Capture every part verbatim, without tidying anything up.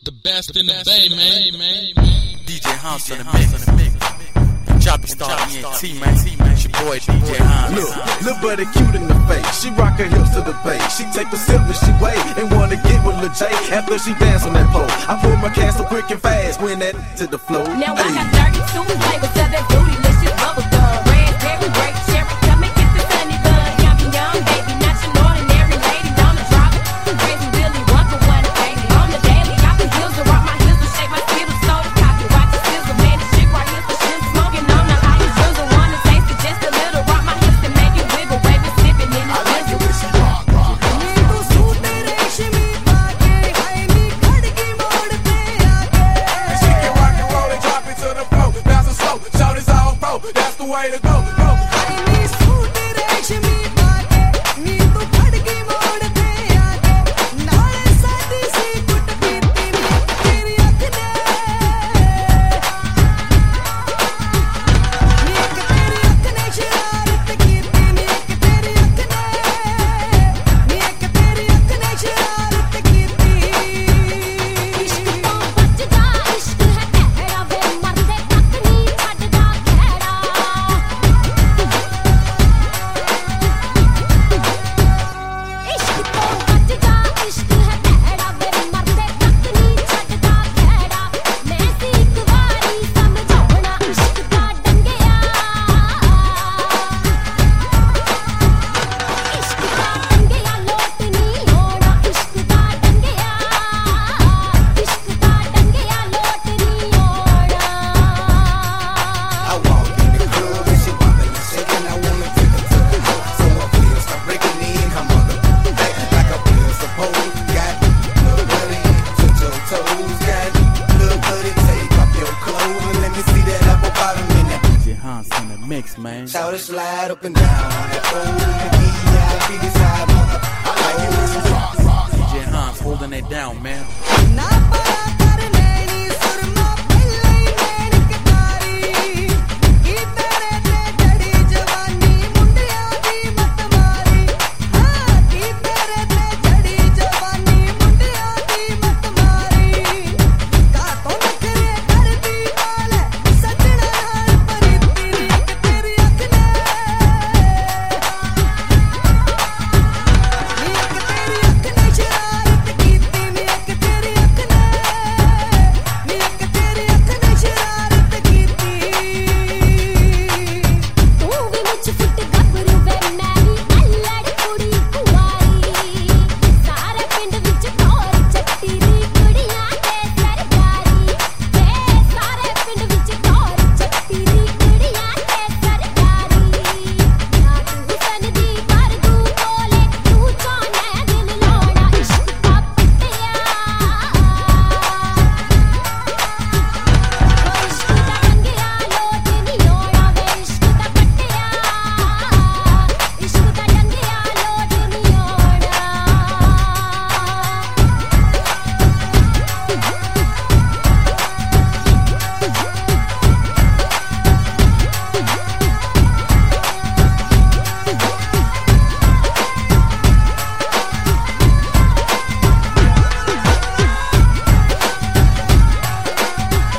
The best in the bay, man. D J Hans on the mix. Choppy Star E N T, man. It's your boy D J Hans. Look, little buddy cute in the face. She rock her hips to the bass. She take a sip when she wait and wanna get with Lil J after she dance on that pole. I pull my can so quick and fast when that to the flow. Now I got thirty-two flavors of that bootylicious bubble gum. Raspberry, grape, cherry, come and get the sunny bun. Yummy, yum, baby, not your ordinary lady. On the drop, crazy Billy Wonka one, baby. On the daily, I can heels to rock my heels to shake my skittles, so to copy. Watch the sizzle, man, this shit right here for shit. Smoking on the highest drizzle, wanna taste it just a little. Rock my hips and make it wiggle, baby, sipping in the drizzle. That's the way to go. go. Mix, man. Shout it, slide up and down on that old V I P side. I like it when you rock, rock, D J Hans holding it down, man.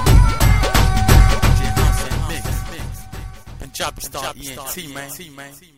Choppy Star E N T, man.